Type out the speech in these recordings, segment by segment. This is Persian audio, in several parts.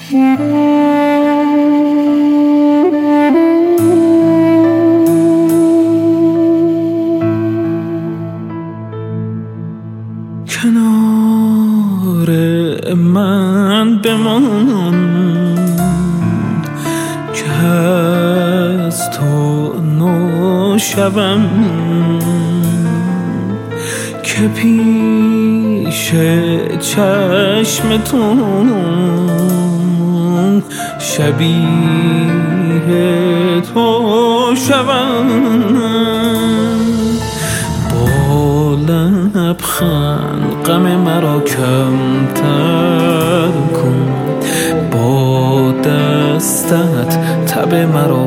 کنار من بمان که از تو نو شوم، که پیش چشم تو شبیه تو شوم. با لبخند غم مرا کمتر کن، با دستت تب مرا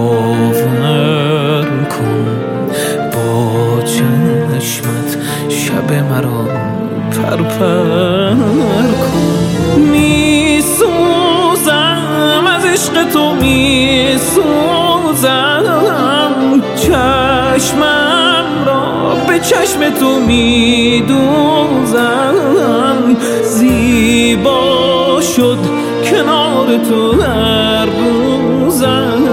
باور کن، با چشمت شب مرا پرپر کن. می سوزم از عشق تو، می سوزم چشمم را به چشم تو می دوزم. زیبا شد کنار تو هر روزم.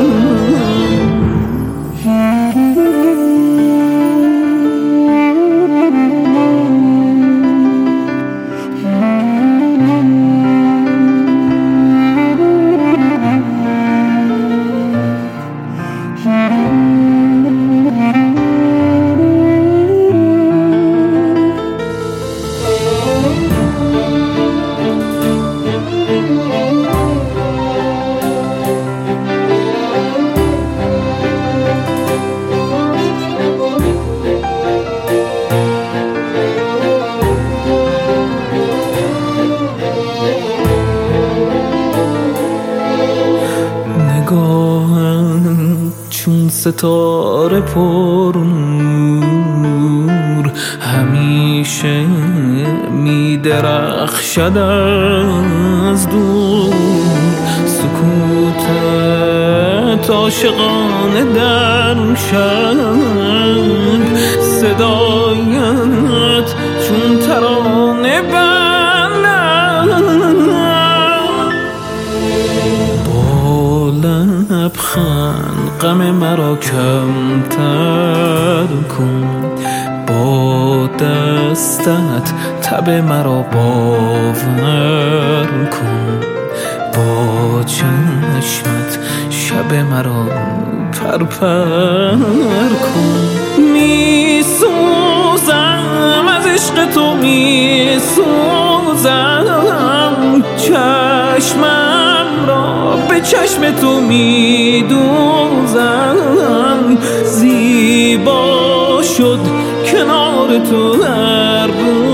چون ستاره پر نور همیشه می درخشد از دور. سکوتت عاشقانه در شب، صدایت چون ترانه لبخند غم مرا کمتر کن، با دستت تب مرا باور کن، با چشمت شب مرا پرپر کن. می سوزم از عشق تو، می سوزم چشمم را به چشم تو می دوزم. زیبا شد کنار تو هر روز.